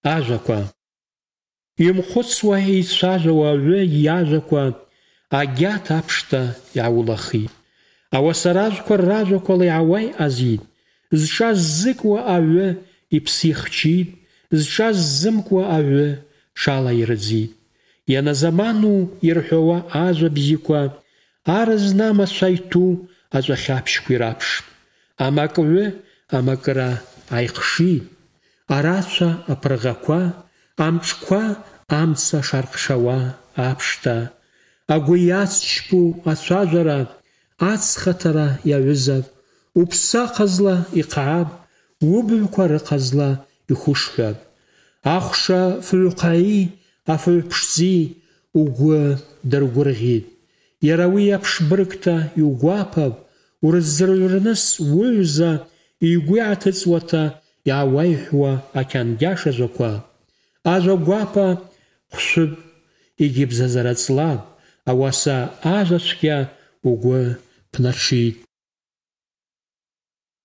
Ажәақәа. Имхәыцуа еицәажәауа аҩы иажәақәа агьаҭ аԥшта иааулахит. Ауасаражәқәа ражәақәала иаауа иҟазит. Зҽаззыкуа аҩы иԥсы ихчит, зҽаззымкуа аҩы ҽалаирӡит. Ианазаману ирҳәауа ажәабжьқәа арызнамацәа иҭәу аҵәахьаԥшьқәа ираԥшп. Амакҩы амакыра аихшит. Арацәа аԥырӷақәа, амҿқәа амца шарҟшауа аԥшта. Агәы иацшьпу ацәажәара ацхаҭара иаҩызап. Уԥсы аҟазла иҟааб, убаҩқәа рыҟазла ихәышҳәап. Ахәша фыҩҟаи афыҩԥшӡи угәы дыргәырӷьеит. Иара уи аԥшбыргҭа иугәаԥап, урыззырҩрныс уҩза игәы иааҭыҵуаҭа иаауаиҳәуа ақьангьаш ажәақәа. Ажәа гәаԥа хәшәып, егьи бзазара ҵлап, ауаса ажәацәгьа угәы ԥнаҽит.